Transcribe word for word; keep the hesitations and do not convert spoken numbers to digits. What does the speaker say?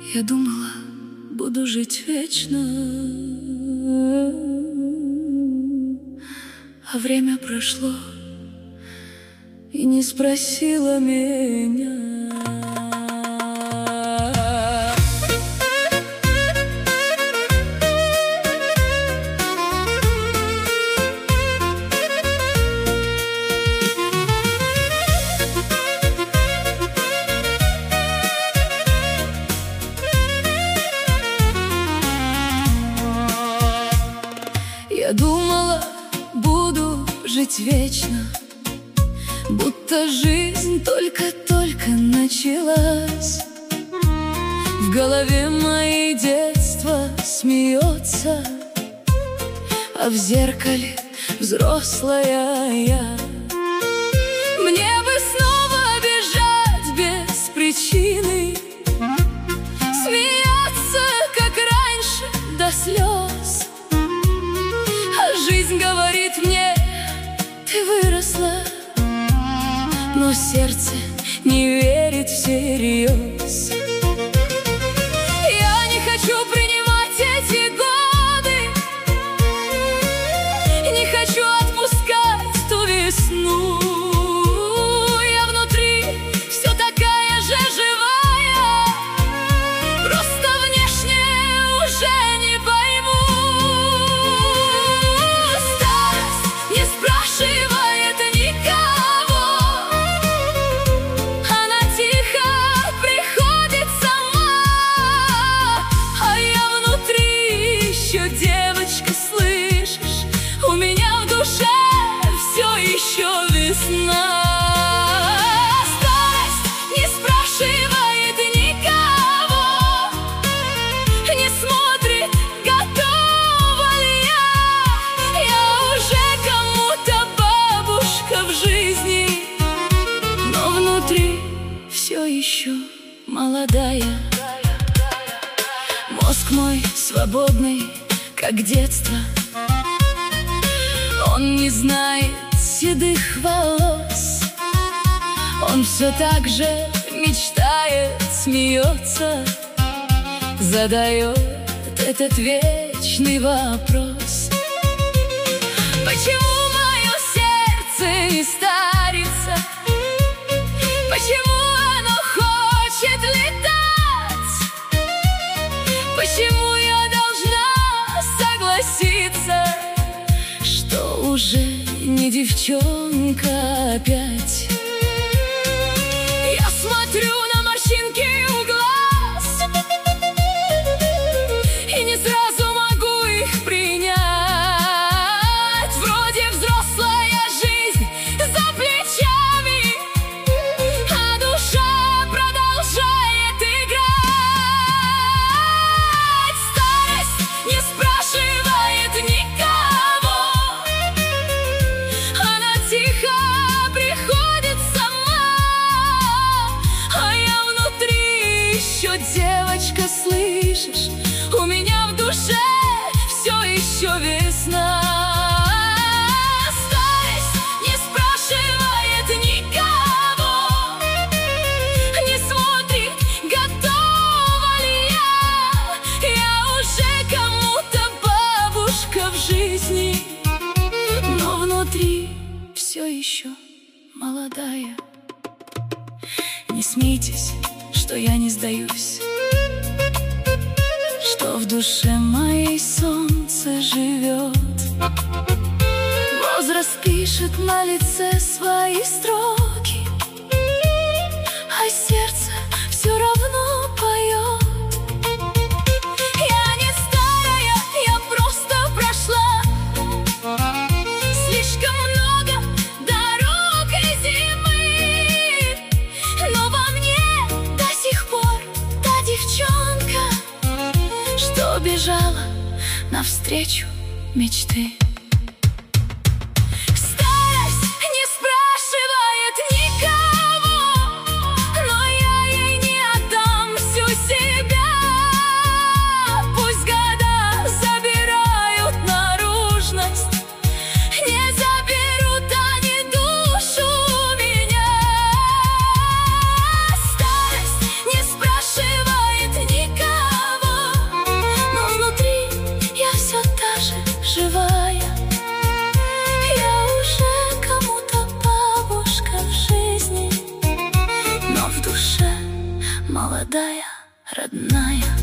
Я думала, буду жить вечно, а время прошло и не спросило меня. Я думала, буду жить вечно, будто жизнь только-только началась. В голове моей детство смеется, а в зеркале взрослая я. Мне бы снова бежать без причины, смеяться, как раньше, до слез. Жизнь говорит мне: ты выросла, но сердце не верит всерьез. Я не хочу принимать эти годы, не хочу отпускать ту весну. Я внутри все такая же живая, просто внешне уже не пойму. Девочка, слышишь, у меня в душе все еще весна. Старость не спрашивает никого, не смотрит, готова ли я. Я уже кому-то бабушка в жизни, но внутри все еще молодая. Мозг мой свободный, как детство, он не знает седых волос. Он все так же мечтает, смеется, задает этот вечный вопрос: почему мое сердце не старится? Почему оно хочет летать? Почему я согласиться, что уже не девчонка опять? Я смотрю на морщинки у глаз и не сразу могу их принять. Вроде взрослая жизнь за плечами, а душа продолжает играть. Старость не спрашивает никого, она тихо приходит сама. А я внутри еще девочка, слышишь, у меня в душе все еще весна. Старость не спрашивает никого, не смотрит, готова ли я. Я уже кому-то бабушка в жизни, но внутри все еще молодая. Не смейтесь, что я не сдаюсь, что в душе моей солнце живет. Возраст пишет на лице свои строки, а сердце все равно поет. Я не старая, я просто прошла слишком много дорог и зимы, но во мне до сих пор та девчонка, что бежала навстречу мечты. Старость не спрашивает никого, но я ей не отдам всю себя. Пусть года забирают наружность, не заберут они душу меня. Старость не спрашивает никого, живая. Я уже кому-то бабушка в жизни, но в душе молодая, родная.